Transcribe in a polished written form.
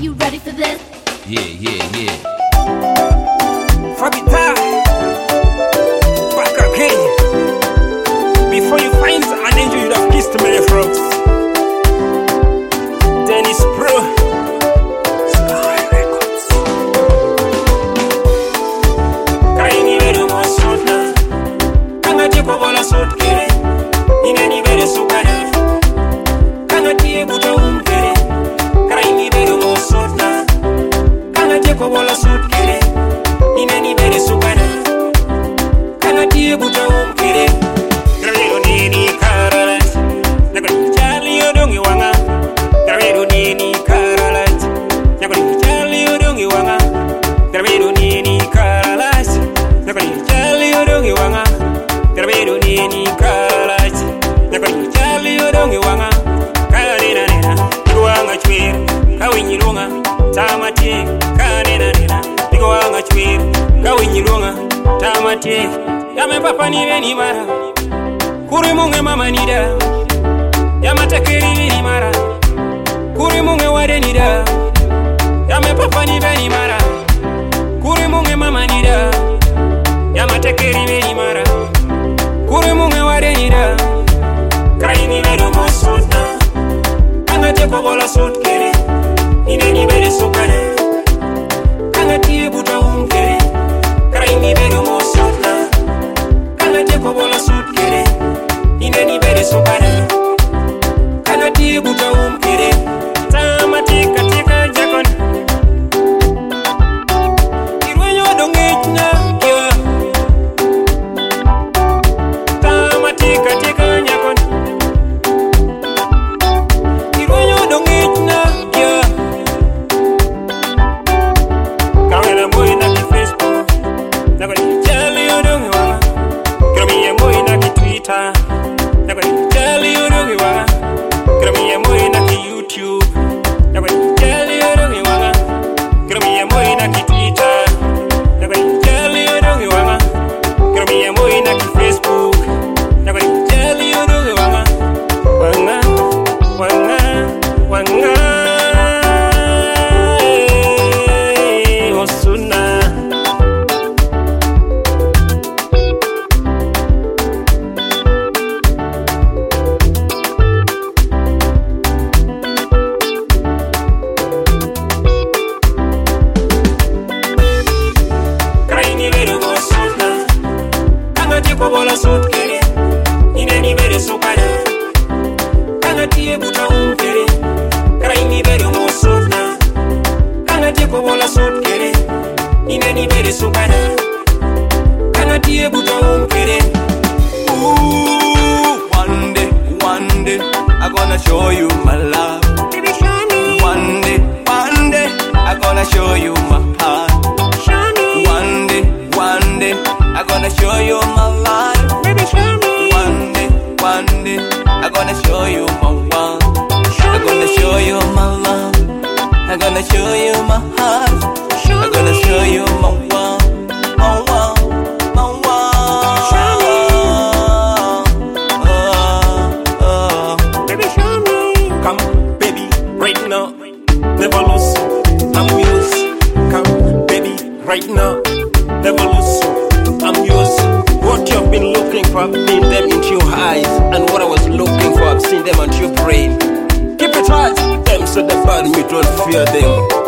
you ready for this? Yeah. Fabita, back again. Before you find an angel, you'd have kissed many frogs. Dennis Pro, Sky Records. Kaini vedo mosona, kanga jeko bola sotkere, ineni vede sukana, kanga tie buta umkere. Kaini vedo mosona, kanga jeko bola sotkere, ineni vede sukana, kanga tie buta umkere. Gravedo nini karalat, nagani chali odongi wanga. Gravedo nini karalat, nagani chali odongi wanga. Gravedo nini karalat, nagani chali odongi wanga. Gravedo nini karalat, nagani chali odongi wanga. Kanena nena, wanga chwer, kawinyilunga, tamati, kanena nena, wanga chwer, kawinyilunga, tamati. Yame papa ni veni mara, kuri munge mama nida. Yama takeri veni mara, kuri munge wade nida. Yame papa ni veni mara, kuri munge mama nida. Yama takeri veni mara, kuri munge wade nida. Kaini vedo mosona, kanga teko bola sotkere, ineni vede sokane, kanga tie buta umkere. Kaini vedo mosona, kanga teko bola sotkere, ineni vede sokane, kanga tie buta umkere. Tamati katika jakon, irwenyo dongechna kiwa. Tamati katika jakon, irwenyo dongechna kiwa. Kawela moy na ki Facebook, nagani jali odongi wanga. Kromiye moy na ki Twitter, nagani jali odongi wanga. Kromiye moy na ki YouTube, nagani jali odongi wanga. Kromiye moy na ki Twitter, nagani jali odongi wanga. Kromiye moy na ki Facebook, nagani jali odongi wanga. Wanga Osuna. Kaini vedo mosona, kanga teko bola sotkere, ineni vede sokana, kanga tie buta umkere. Kaini vedo mosona, kanga teko bola sotkere, ineni vede sokana, kanga tie buta umkere. Ooh, one day, I'm gonna show you my love. Baby, show me. One day, I'm gonna show you my heart. Show me. One day, I'm gonna show you my life. Baby, show me. One day, I'm gonna show you my world. I'm gonna show you my love. I'm gonna show you my heart. I'm gonna show you my world, my world, my world. Baby, show me. Come, baby, right now. Never lose. I'm yours. Come, baby, right now. Never lose. I'm yours. What you've been looking for, I've seen them into your eyes. And what I was looking for, I've seen them on your brain. Keep it right. Them so the bad, me don't fear them.